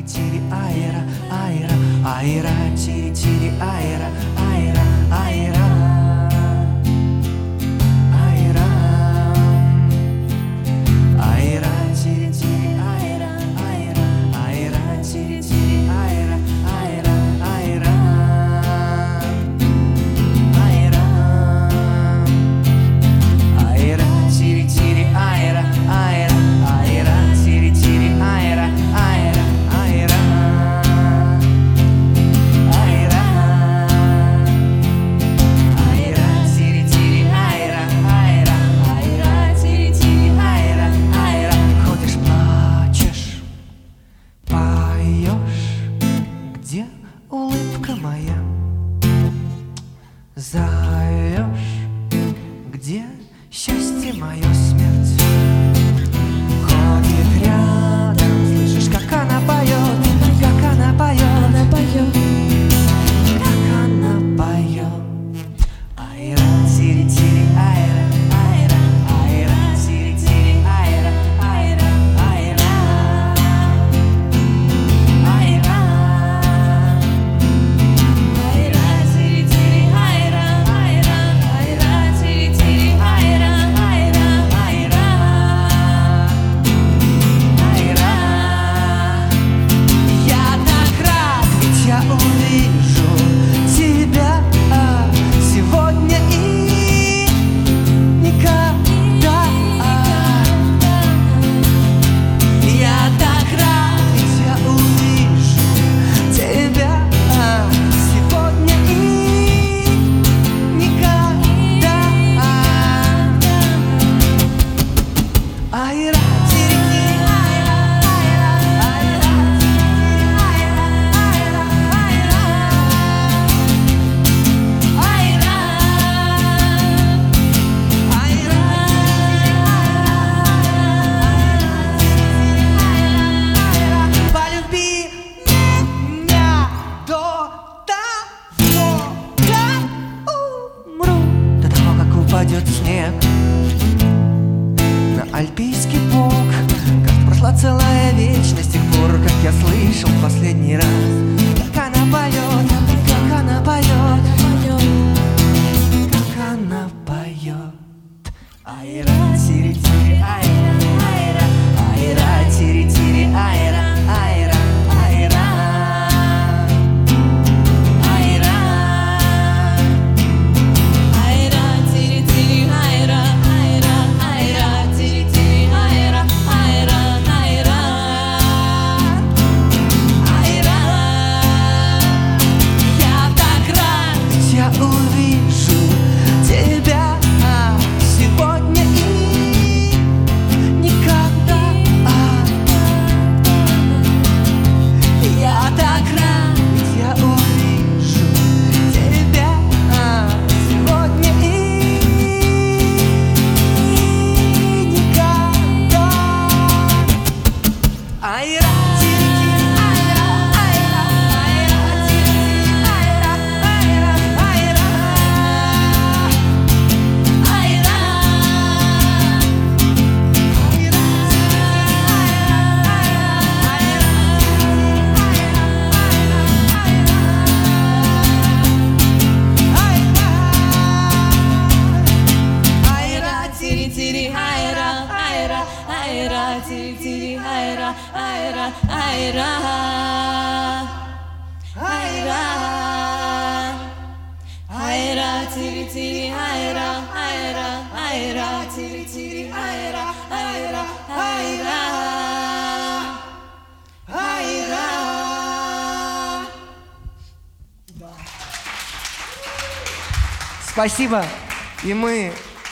тири-тири, айра, айра, айра, тири-тири, айра, айра, айра, айра, айра, тири-тири, айра, айра, айра, тири-тири, айра, айра, айра, айра, айра, тири-тири, айра, айра, айра, тири-тири, айра, айра, айра, айра, айра, тири-тири, айра, айра, айра, тири-тири, айра, айра. Ходишь, плачешь, поешь, где улыбка моя? Зовешь, где счастье мое, смерть? Ходит рядом, слышишь, как она поет, как она поет, Она поет, как она поет. Айра, тири-тири, айра, айра, айра, тири-тири, айра, айра, айра, айра, айра, тири-тири, айра, айра, айра, тири-тири, айра, айра, айра, айра. Я так рад, ведь я увижу тебя сегодня и никогда. Я так рад, ведь я увижу тебя сегодня и никогда. Айра, тири-тири, айра, айра, айра, тири-тири, айра, айра, айра, айра, айра. Полюби меня до того, как умру, до того, как упадет снег на альпийский пук. Как прошла целая вечность с тех пор, как я слышал в последний раз, как она поет, как она поет, как она поет. Айра, тири-тири, айра, айра, айра, тири-тири, айра, айра, айра, айра, айра, тири-тири, айра, айра, айра, тири-тири, айра, айра, айра, айра. Я так рад, ведь я увижу тебя сегодня и никогда. Я так рад, ведь я увижу тебя сегодня и никогда. Айра, тири-тири, айра, айра, айра, тири-тири, айра, айра, айра, айра, айра, тири-тири, айра, айра, айра, тири-тири, айра, айра, айра, айра, айра, тири-тири, айра, айра, айра, тири-тири, айра, айра, айра, айра. Спасибо. И мы